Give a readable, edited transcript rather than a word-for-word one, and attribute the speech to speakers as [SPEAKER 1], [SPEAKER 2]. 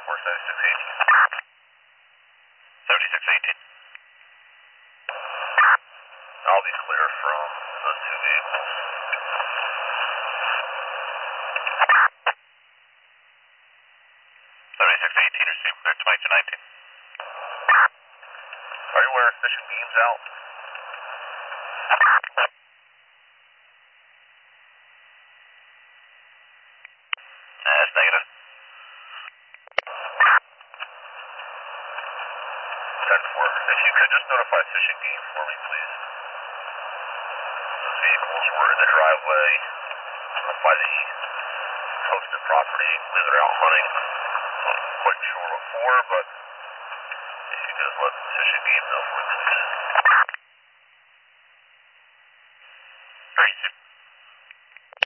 [SPEAKER 1] 7618. I'll be clear from the two vehicles. 7618, received clear 2219. Are you aware of fishing beams out? That's negative. 10-4. If you could just notify fishing game for me, please. Those vehicles were in the driveway by the coastal property. I believe they're out hunting. I'm not quite sure what for, but if you could just let fishing game know for me, please.